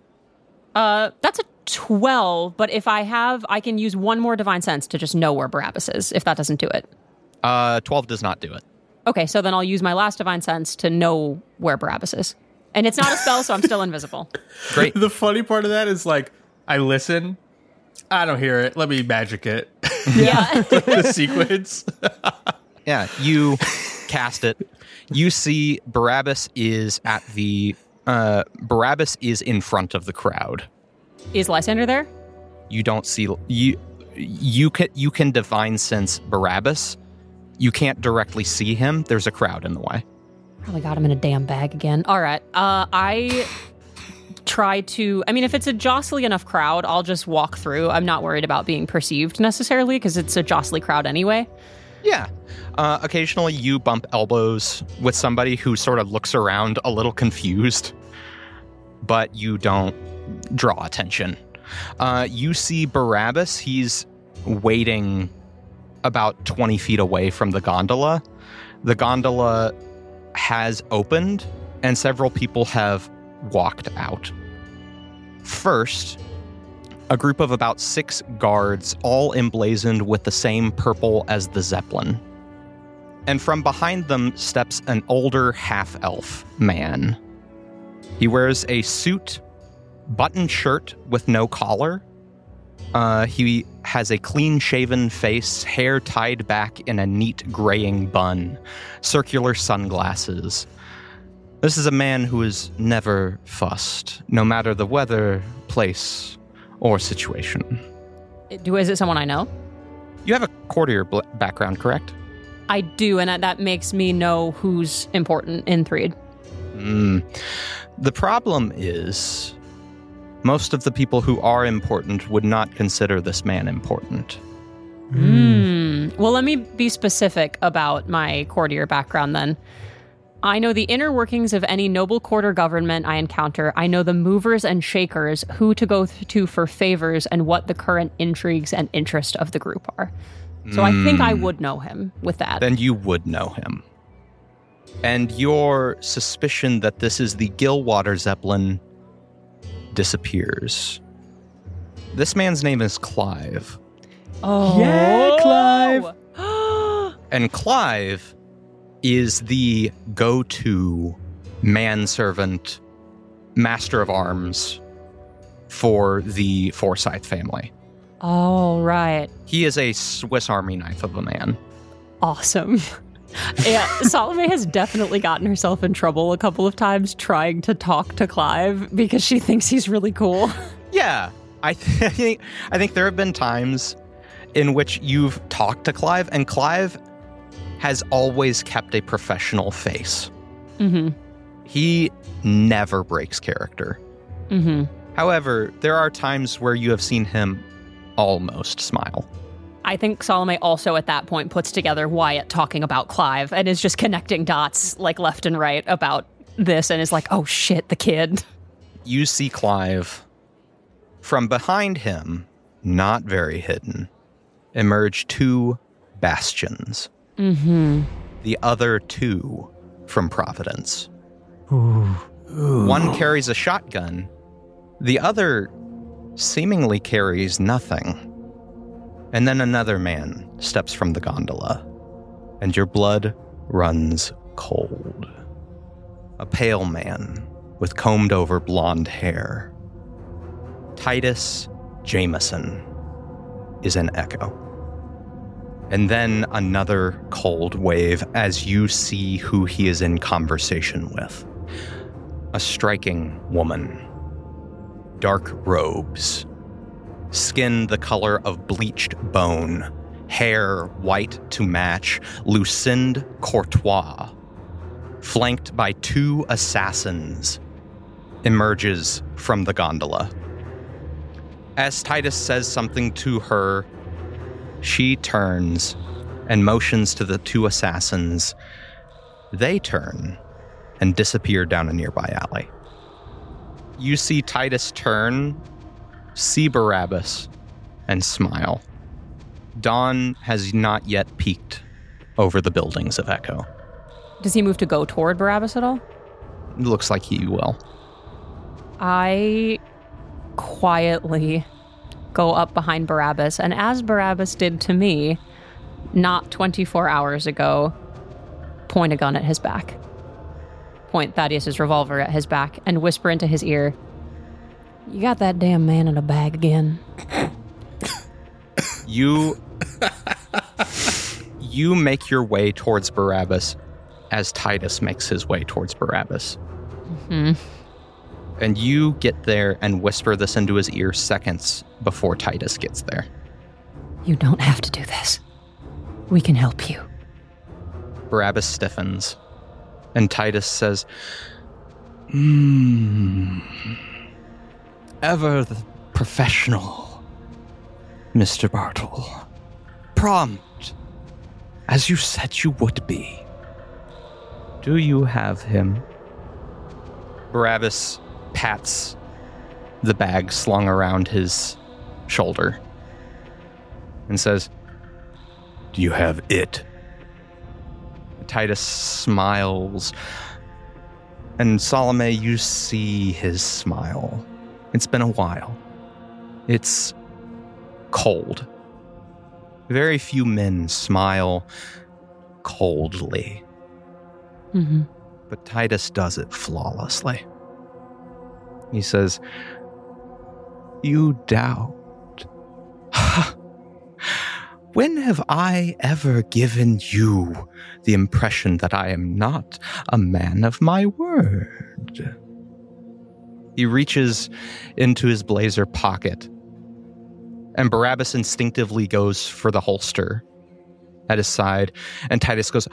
Uh, that's a twelve, but if I have, I can use one more Divine Sense to just know where Barabbas is, if that doesn't do it. Uh, twelve does not do it. Okay, so then I'll use my last Divine Sense to know where Barabbas is. And it's not a spell, so I'm still invisible. Great. The funny part of that is like, I listen, I don't hear it. Let me magic it. Yeah. The sequence. Yeah, you cast it. You see Barabbas is at the, uh, Barabbas is in front of the crowd. Is Lysander there? You don't see, you, you can, you can divine sense Barabbas. You can't directly see him. There's a crowd in the way. Probably got him in a damn bag again. All right. Uh, I try to, I mean, if it's a jostly enough crowd, I'll just walk through. I'm not worried about being perceived necessarily because it's a jostly crowd anyway. Yeah. Uh, occasionally you bump elbows with somebody who sort of looks around a little confused, but you don't draw attention. Uh, you see Barabbas. He's waiting about twenty feet away from the gondola. The gondola has opened and several people have walked out. First, a group of about six guards, all emblazoned with the same purple as the Zeppelin. And from behind them steps an older half-elf man. He wears a suit, buttoned shirt with no collar. Uh, he has a clean-shaven face, hair tied back in a neat graying bun, circular sunglasses. This is a man who is never fussed, no matter the weather, place, or situation. Do Is it someone I know? You have a courtier bl- background, correct? I do, and that, that makes me know who's important in Threed. Mm. The problem is, most of the people who are important would not consider this man important. Mm. Well, let me be specific about my courtier background then. I know the inner workings of any noble court or government I encounter. I know the movers and shakers, who to go th- to for favors, and what the current intrigues and interest of the group are. So I think I would know him with that. Then you would know him. And your suspicion that this is the Gilwater Zeppelin disappears. This man's name is Clive. Oh, Yeah, Clive. And Clive is the go-to manservant, master of arms for the Forsyth family. Oh, right. He is a Swiss Army knife of a man. Awesome. Yeah, Salome has definitely gotten herself in trouble a couple of times trying to talk to Clive because she thinks he's really cool. Yeah, I th- think I think there have been times in which you've talked to Clive, and Clive has always kept a professional face. Mm-hmm. He never breaks character. Mm-hmm. However, there are times where you have seen him almost smile. I think Salome also at that point puts together Wyatt talking about Clive and is just connecting dots like left and right about this and is like, oh shit, the kid. You see Clive. From behind him, not very hidden, emerge two bastions. Mm-hmm. The other two from Providence. Ooh. Ooh. One carries a shotgun. The other seemingly carries nothing. And then another man steps from the gondola, and your blood runs cold. A pale man with combed-over blonde hair. Titus Jameson is an echo. And then another cold wave as you see who he is in conversation with. A striking woman. Dark robes. Skin the color of bleached bone. Hair white to match. Lucinda Courtois. Flanked by two assassins. Emerges from the gondola. As Titus says something to her, she turns and motions to the two assassins. They turn and disappear down a nearby alley. You see Titus turn, see Barabbas, and smile. Dawn has not yet peeked over the buildings of Echo. Does he move to go toward Barabbas at all? It looks like he will. I quietly go up behind Barabbas, and as Barabbas did to me, not twenty-four hours ago, point a gun at his back. Point Thaddeus' revolver at his back and whisper into his ear, "You got that damn man in a bag again." You you make your way towards Barabbas as Titus makes his way towards Barabbas. Mm-hmm. And you get there and whisper this into his ear seconds before Titus gets there. "You don't have to do this. We can help you." Barabbas stiffens, and Titus says, Hmm. Ever the professional, Mister Bartle. Prompt, as you said you would be. Do you have him? Barabbas pats the bag slung around his shoulder and says, "Do you have it?" Titus smiles, and Salome, you see his smile. It's been a while. It's cold. Very few men smile coldly. Mm-hmm. But Titus does it flawlessly. He says, "You doubt. When have I ever given you the impression that I am not a man of my word?" He reaches into his blazer pocket, and Barabbas instinctively goes for the holster at his side, and Titus goes,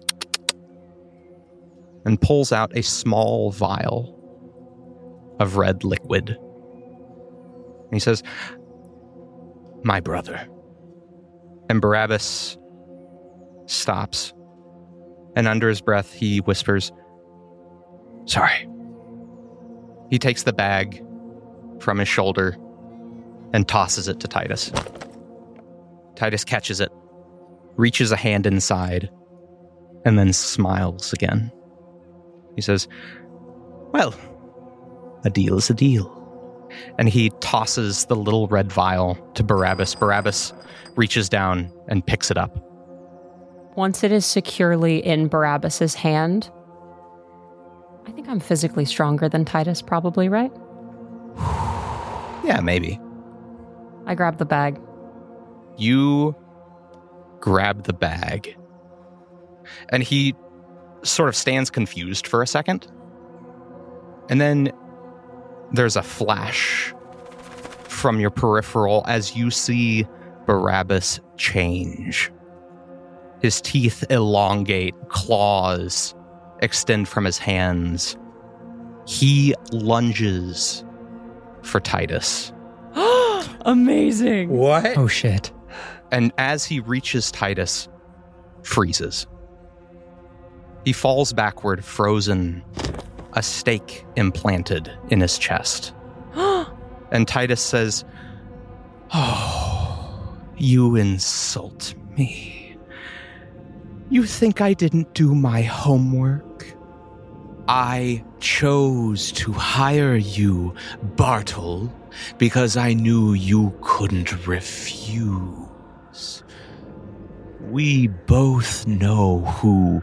and pulls out a small vial of red liquid. And he says, "My brother." And Barabbas stops, and under his breath he whispers, "Sorry." He takes the bag from his shoulder and tosses it to Titus. Titus catches it, reaches a hand inside, and then smiles again. He says, "Well, a deal is a deal." And he tosses the little red vial to Barabbas. Barabbas reaches down and picks it up. Once it is securely in Barabbas's hand, I think I'm physically stronger than Titus, probably, right? Yeah, maybe. I grab the bag. You grab the bag. And he sort of stands confused for a second. And then there's a flash from your peripheral as you see Barabbas change. His teeth elongate, claws extend from his hands. He lunges for Titus. Amazing. What? Oh, shit. And as he reaches Titus, freezes. He falls backward, frozen, a stake implanted in his chest. And Titus says, "Oh, you insult me. You think I didn't do my homework? I chose to hire you, Bartle, because I knew you couldn't refuse. We both know who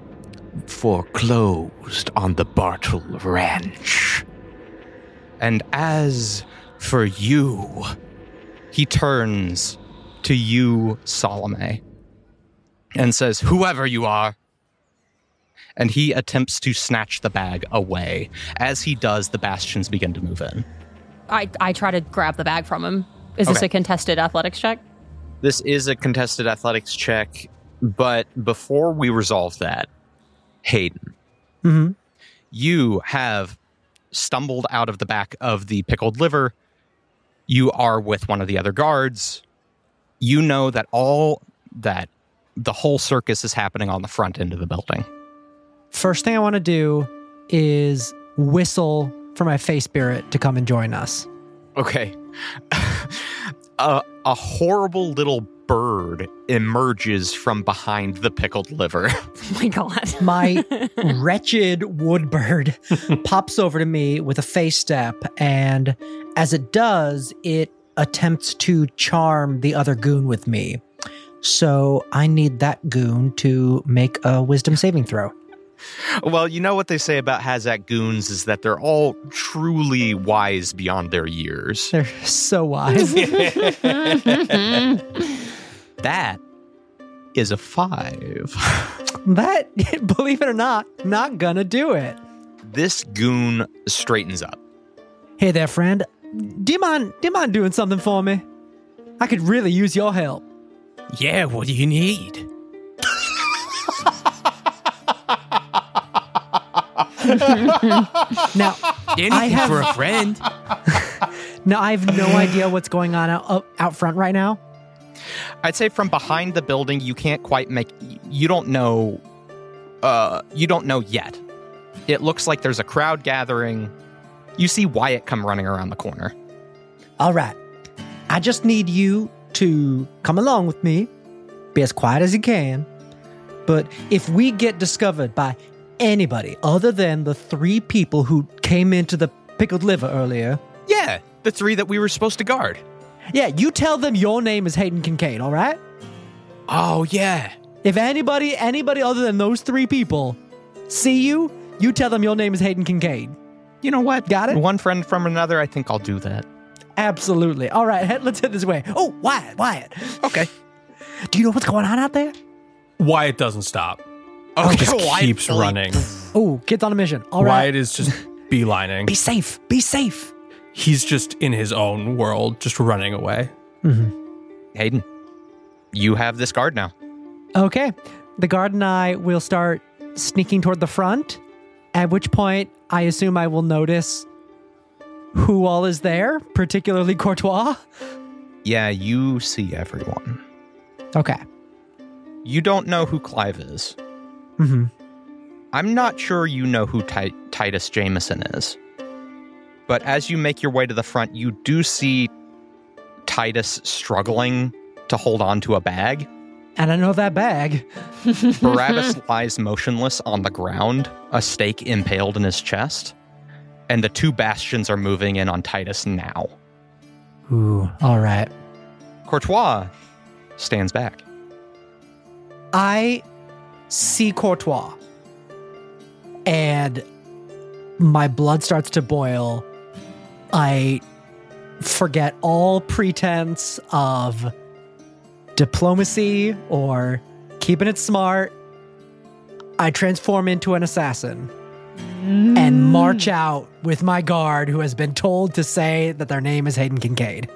foreclosed on the Bartle Ranch. And as for you," he turns to you, Salome, and says, "Whoever you are." And he attempts to snatch the bag away. As he does, the bastions begin to move in. I, I try to grab the bag from him. Is this Okay. a contested athletics check? This is a contested athletics check, but before we resolve that, Hayden, Mm-hmm. you have stumbled out of the back of the pickled liver. You are with one of the other guards. You know that all that the whole circus is happening on the front end of the building. First thing I want to do is whistle for my face spirit to come and join us. Okay. a, a horrible little bird emerges from behind the pickled liver. Oh my god. My wretched woodbird pops over to me with a face step, and as it does, it attempts to charm the other goon with me. So I need that goon to make a wisdom saving throw. Well, you know what they say about Hazak goons is that they're all truly wise beyond their years. They're so wise. That is a five. That, believe it or not, not gonna do it. This goon straightens up. Hey there, friend. Do you mind, do you mind doing something for me? I could really use your help. Yeah, what do you need? Now, Anything I have- for a friend. now I have no idea what's going on out, out front right now. I'd say from behind the building, you can't quite make... You don't know... Uh, you don't know yet. It looks like there's a crowd gathering. You see Wyatt come running around the corner. All right. I just need you to come along with me. Be as quiet as you can. But if we get discovered by anybody other than the three people who came into the pickled liver earlier, Yeah, the three that we were supposed to guard. yeah, you tell them your name is Hayden Kincaid, all right? Oh, yeah. If anybody, anybody other than those three people see you, you tell them your name is Hayden Kincaid. You know what? Got it? One friend from another, I think I'll do that. Absolutely. All right, head, let's head this way. Oh, Wyatt, Wyatt. Okay. Do you know what's going on out there? Wyatt doesn't stop. Okay, He just Wyatt keeps fully- running. Oh, kids on a mission. All right. Wyatt is just beelining. Be safe. Be safe. He's just in his own world, just running away. Hayden, you have this guard now. Okay. The guard and I will start sneaking toward the front, at which point I assume I will notice who all is there, particularly Courtois. Yeah, you see everyone. Okay. You don't know who Clive is. Mm-hmm. I'm not sure you know who Ti- Titus Jameson is. But as you make your way to the front, you do see Titus struggling to hold on to a bag. And I know that bag. Barabbas lies motionless on the ground, a stake impaled in his chest. And the two bastions are moving in on Titus now. Ooh, all right. Courtois stands back. I see Courtois, and my blood starts to boil. I forget all pretense of diplomacy or keeping it smart. I transform into an assassin and march out with my guard who has been told to say that their name is Hayden Kincaid.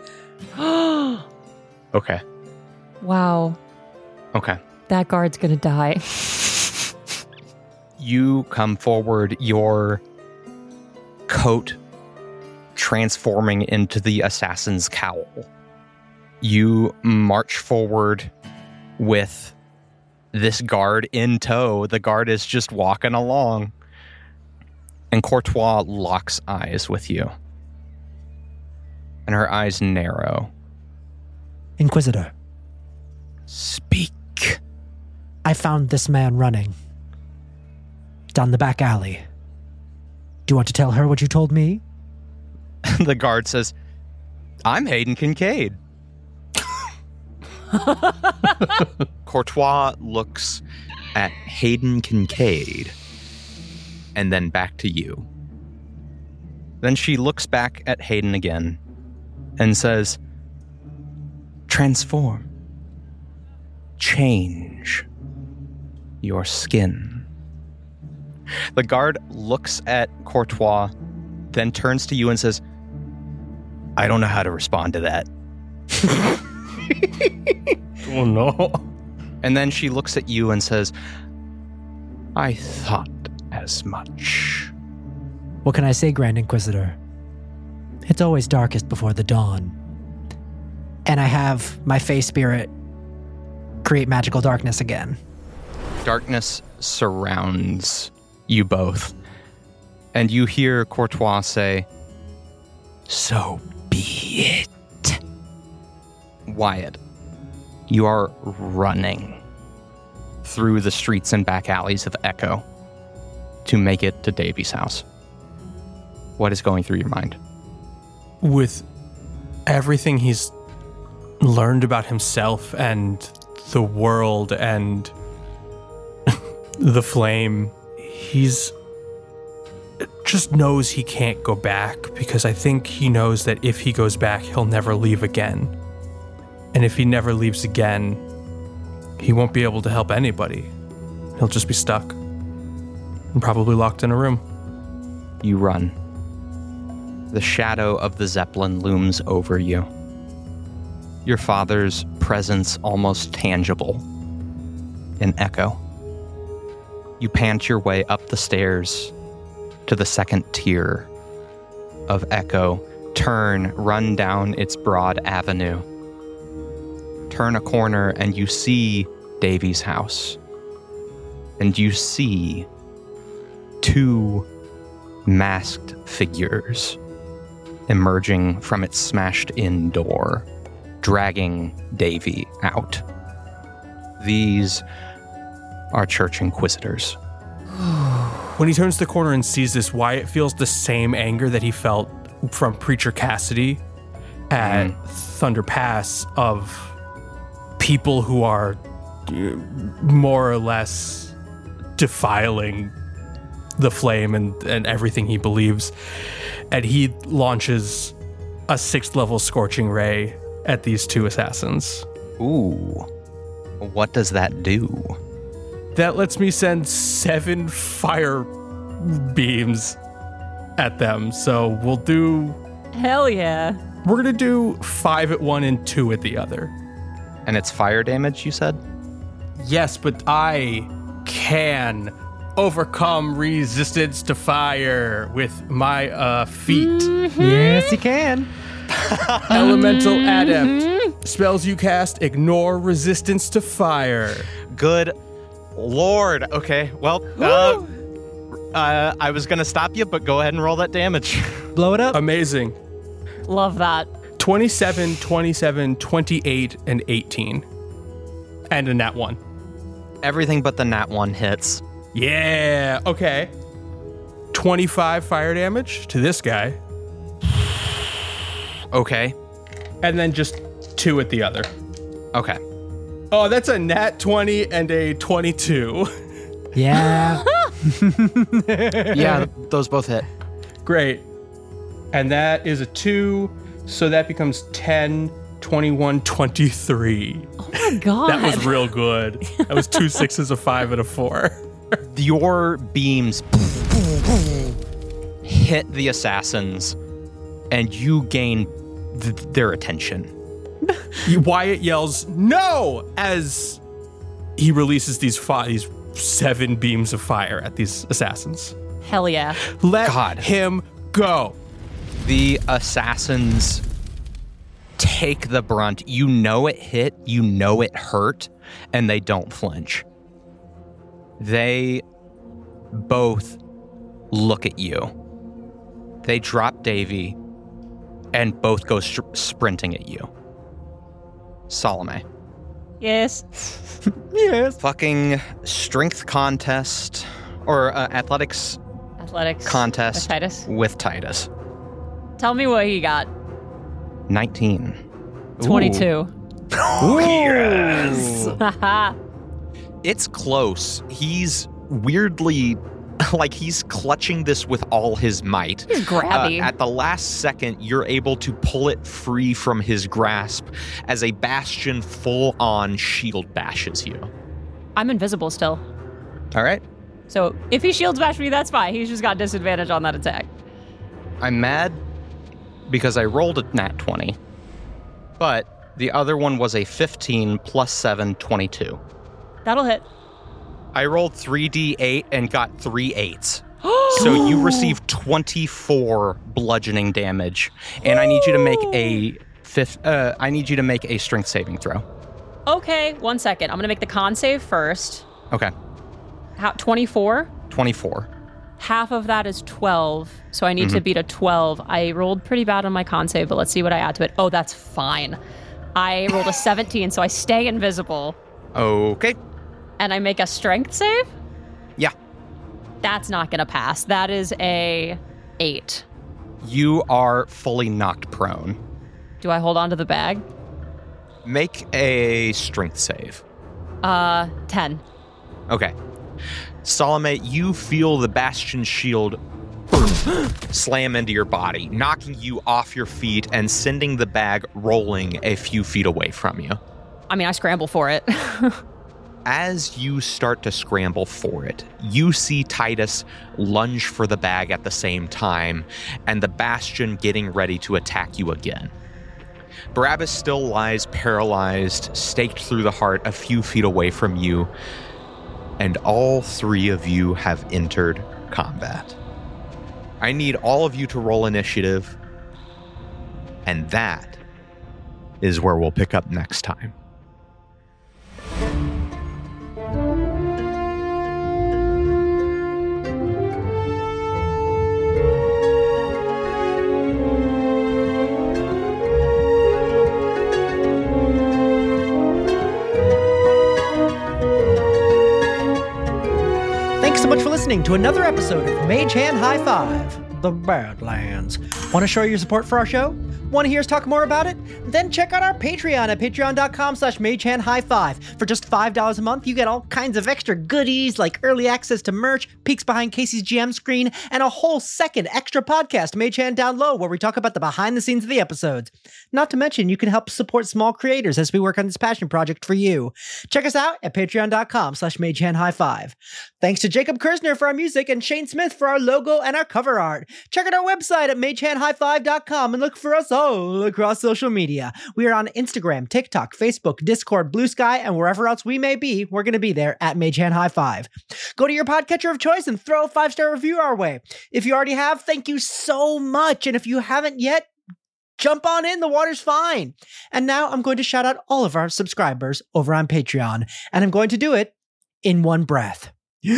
Okay. Wow. Okay. That guard's gonna die. you come forward, your coat transforming into the assassin's cowl. You march forward with this guard in tow. The guard is just walking along. And Courtois locks eyes with you. And her eyes narrow. Inquisitor. Speak. I found this man running down the back alley. Do you want to tell her what you told me? The guard says, I'm Hayden Kincaid. Courtois looks at Hayden Kincaid and then back to you. Then she looks back at Hayden again and says, transform. Change your skin. The guard looks at Courtois, then turns to you and says, I don't know how to respond to that. Oh, no. And then she looks at you and says, I thought as much. What can I say, Grand Inquisitor? It's always darkest before the dawn. And I have my Fey Spirit create magical darkness again. Darkness surrounds you both. And you hear Courtois say, so be it. Wyatt, you are running through the streets and back alleys of Echo to make it to Davy's house. What is going through your mind? With everything he's learned about himself and the world and the flame, he's just knows he can't go back, because I think he knows that if he goes back, he'll never leave again. And if he never leaves again, he won't be able to help anybody. He'll just be stuck and probably locked in a room. You run. The shadow of the Zeppelin looms over you. Your father's presence almost tangible in Echo. You pant your way up the stairs to the second tier of Echo. Turn, run down its broad avenue. Turn a corner and you see Davy's house. And you see two masked figures emerging from its smashed-in door, dragging Davy out. These are Church Inquisitors. When he turns the corner and sees this, Wyatt feels the same anger that he felt from Preacher Cassidy at mm. Thunder Pass, of people who are more or less defiling the flame and, and everything he believes. And he launches a sixth level Scorching Ray at these two assassins. Ooh. What does that do? That lets me send seven fire beams at them. So we'll do... Hell yeah. We're going to do five at one and two at the other. And it's fire damage, you said? Yes, but I can overcome resistance to fire with my uh, feet. Mm-hmm. Yes, you can. Elemental Adept. Spells you cast ignore resistance to fire. Good Lord. Okay, well, uh, uh, I was going to stop you, but go ahead and roll that damage. Blow it up. Amazing. Love that. twenty-seven, twenty-seven, twenty-eight, and eighteen. And a nat one. Everything but the nat one hits. Yeah, okay. twenty-five fire damage to this guy. Okay. And then just two at the other. Okay. Oh, that's a nat twenty and a twenty-two. Yeah. Yeah, those both hit. Great. And that is a two, so that becomes ten, twenty-one, twenty-three. Oh my god. That was real good. That was two sixes, a five, and a four. Your beams hit the assassins, and you gain th- their attention. Wyatt yells, "No!" as he releases these fi- these seven beams of fire at these assassins. Hell yeah. Let God. him go. The assassins take the brunt. You know it hit, you know it hurt, and they don't flinch. They both look at you. They drop Davy and both go sh- sprinting at you. Salome. Yes. Yes. Fucking strength contest or uh, athletics Athletics. contest With Titus. with Titus. Tell me what he got. nineteen. twenty-two. Yes. Haha. It's close. He's weirdly, like he's clutching this with all his might. He's grabby. Uh, at the last second, you're able to pull it free from his grasp as a bastion full-on shield bashes you. I'm invisible still. All right. So if he shields bash me, that's fine. He's just got disadvantage on that attack. I'm mad because I rolled a nat twenty, but the other one was a fifteen plus seven, twenty-two. That'll hit. I rolled three d eight and got three eights. So you receive twenty-four bludgeoning damage, and I need you to make a fifth. Uh, I need you to make a strength saving throw. Okay, one second. I'm gonna make the con save first. Okay, How, twenty-four? twenty-four. Half of that is twelve, so I need to beat a twelve. I rolled pretty bad on my con save, but let's see what I add to it. Oh, that's fine. I rolled a seventeen, so I stay invisible, Okay. and I make a strength save? Yeah. That's not gonna pass. That is a eight. You are fully knocked prone. Do I hold on to the bag? Make a strength save. Uh, ten. Okay. Salome, you feel the bastion shield slam into your body, knocking you off your feet and sending the bag rolling a few feet away from you. I mean, I scramble for it. As you start to scramble for it, you see Titus lunge for the bag at the same time, and the bastion getting ready to attack you again. Barabbas still lies paralyzed, staked through the heart a few feet away from you, and all three of you have entered combat. I need all of you to roll initiative, and that is where we'll pick up next time. Thanks so much for listening to another episode of Mage Hand High Five, The Badlands. Want to show your support for our show? Want to hear us talk more about it? Then check out our Patreon at patreon.com slash magehandhigh5. For just five dollars a month, you get all kinds of extra goodies like early access to merch, peeks behind Casey's G M screen, and a whole second extra podcast, Mage Hand Down Low, where we talk about the behind the scenes of the episodes. Not to mention, you can help support small creators as we work on this passion project for you. Check us out at patreon.com slash magehandhigh5. Thanks to Jacob Kersner for our music and Shane Smith for our logo and our cover art. Check out our website at magehand high five dot com and look for us all across social media. We are on Instagram, TikTok, Facebook, Discord, Blue Sky, and wherever else we may be, we're going to be there at Magehand High Five. Go to your podcatcher of choice and throw a five-star review our way. If you already have, thank you so much. And if you haven't yet, jump on in, the water's fine. And now I'm going to shout out all of our subscribers over on Patreon, and I'm going to do it in one breath.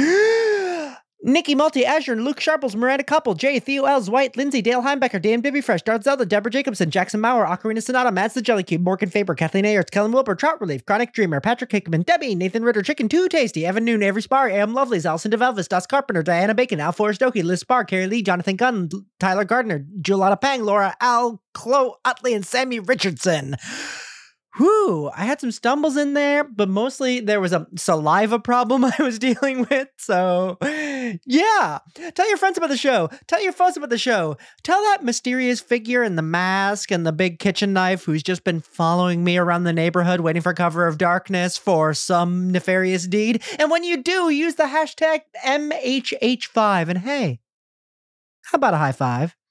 Nikki Multi, Azure, Luke Sharples, Miranda Couple, Jay, Theo Els, White, Lindsay, Dale Heimbecker, Dan Bibby Fresh, Darth Zelda, Deborah Jacobson, Jackson Maurer, Ocarina Sonata, Mads the Jelly Cube, Morgan Faber, Kathleen Ayers, Kellen Wilbur, Trout Relief, Chronic Dreamer, Patrick Hickman, Debbie, Nathan Ritter, Chicken Too Tasty, Evan Noon, Avery Spar, Am Lovelace, Alison DeVelvis, Das Carpenter, Diana Bacon, Al Forrest Oakey, Liz Spar, Carrie Lee, Jonathan Gunn, Tyler Gardner, Julana Pang, Laura Al, Chloe Utley, and Sammy Richardson. Whew, I had some stumbles in there, but mostly there was a saliva problem I was dealing with. So, yeah. Tell your friends about the show. Tell your folks about the show. Tell that mysterious figure in the mask and the big kitchen knife who's just been following me around the neighborhood waiting for cover of darkness for some nefarious deed. And when you do, use the hashtag M H H five. And hey, how about a high five?